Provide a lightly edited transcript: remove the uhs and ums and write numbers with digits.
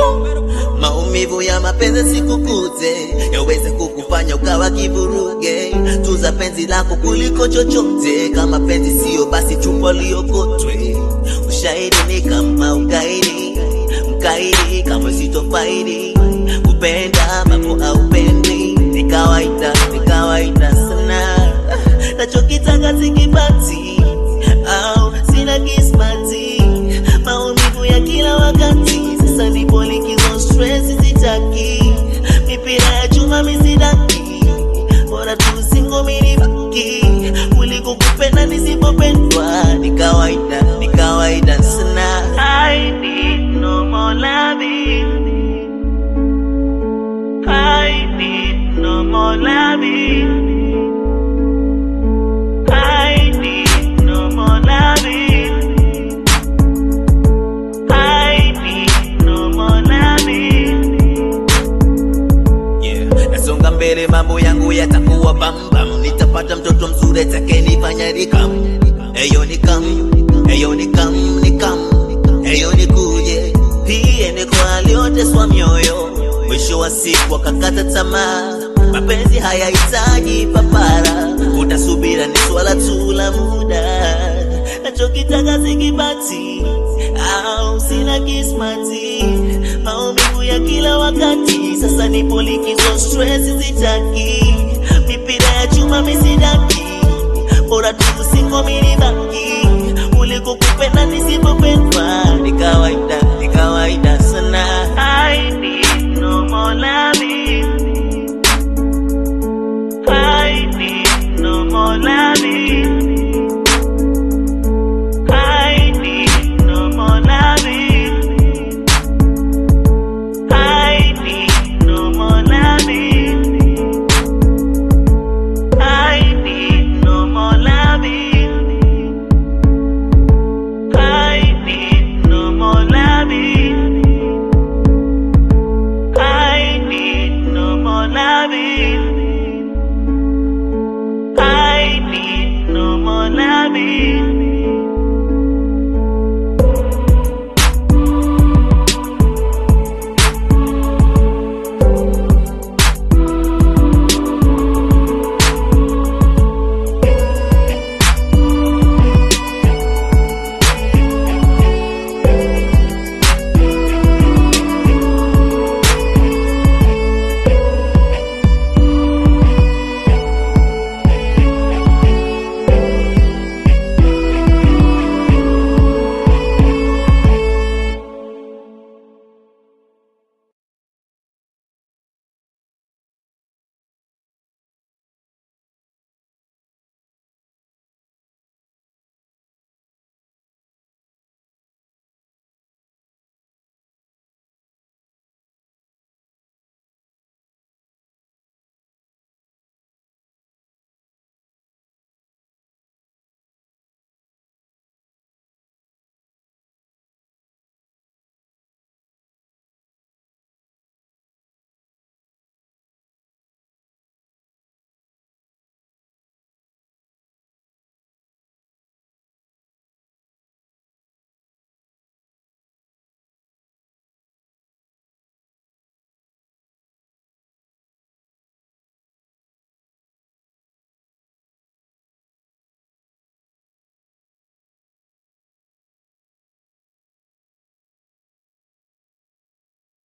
Maumivu ya mapenzi sikukute, yaweze kukufanya ukawa kiburuge. Tuza penzi lako kuliko chochote, kama penzi sio basi chupa liokotwe. Ushahidi ni kama ukaidi, mkaidi kama sitofaidi. Kupenda mambo haupendi, ni kawaida sana. Nachokitaka sikipati, au sina kismati. Maumivu ya kila wakati, sasa nipo likizo stress sitaki. Mipira ya chuma misidaki, bora tu single minibaki kuliko kupenda nisipopendwa. Ni kawaida sana. I need no more loving, I need no more loving, I need no more loving, I need no more loving. Yeah, nasonga mbele mambo yangu yatakuwa bambam. Nitapata mtoto mzuri atakayenifanya nikam. Eyo nikuje. Pia ni kwa alioteswa mioyo, mwisho wa siku wakakata tamaa. Mapenzi hayahitaji papara, utasubira ni swala tu la muda. Nachokitaka sikipati, au sina kismati. Maumivu ya kila wakati, sasa nipo likizo stress sitaki. Mipira ya chuma misidaki, bora tu single minibaki